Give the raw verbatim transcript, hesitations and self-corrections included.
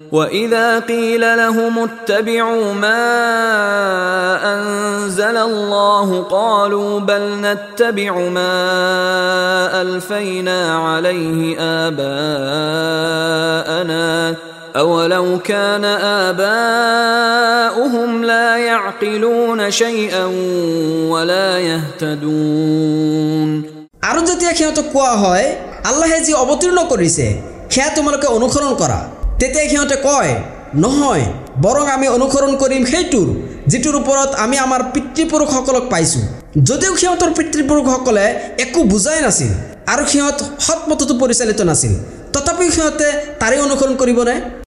وَإِذَا قِيلَ لَهُمُ اتَّبِعُوا مَا أَنزَلَ اللَّهُ قَالُوا بَلْ نَتَّبِعُ مَا أَلْفَيْنَا عَلَيْهِ آبَاءَنَا أَوَلَوْ كَانَ آبَاؤُهُمْ لَا يَعْقِلُونَ شَيْئًا وَلَا يَهْتَدُونَ। আৰু যেতিয়া সিহঁতক কোৱা হয় আল্লাহে যি অৱতীৰ্ণ কৰিছে সেয়া তোমালোকে অনুসৰণ কৰা, তেতিয়া সিহঁতে কয় নহয়, বৰং আমি অনুসৰণ কৰিম সেইটোৰ যিটোৰ ওপৰত আমি আমাৰ পিতৃপুৰুষসকলক পাইছোঁ। যদিও সিহঁতৰ পিতৃপুৰুষসকলে একো বুজাই নাছিল আৰু সিহঁত সৎ পথতো পৰিচালিত নাছিল, তথাপিও সিহঁতে তাৰে অনুসৰণ কৰিবনে?